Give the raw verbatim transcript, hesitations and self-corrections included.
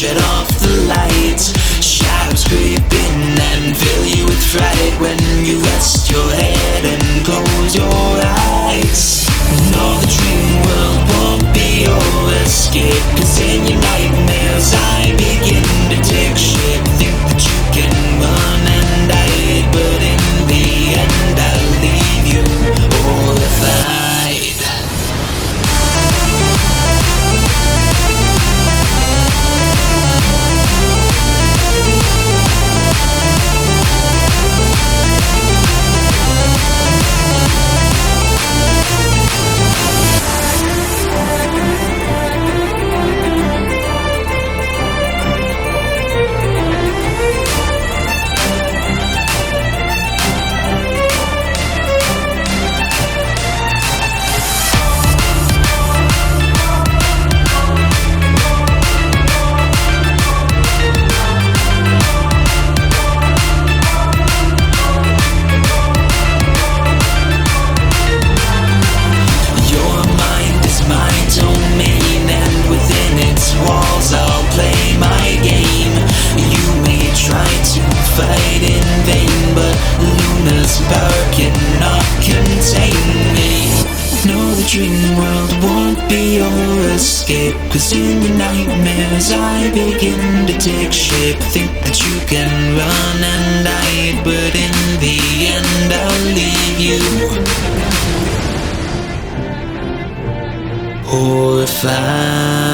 shut off the lights. Shadows creeping and fill you with fright when you rest your head and close your eyes. No, the dream world won't be your escape, 'cause in your nightmares I begin to take shape. Think that you can run and hide, but in the end I'll leave you horrified. Power cannot contain me. No, the dream world won't be your escape, 'cause in your nightmares I begin to take shape. Think that you can run and hide, but in the end I'll leave you horrified.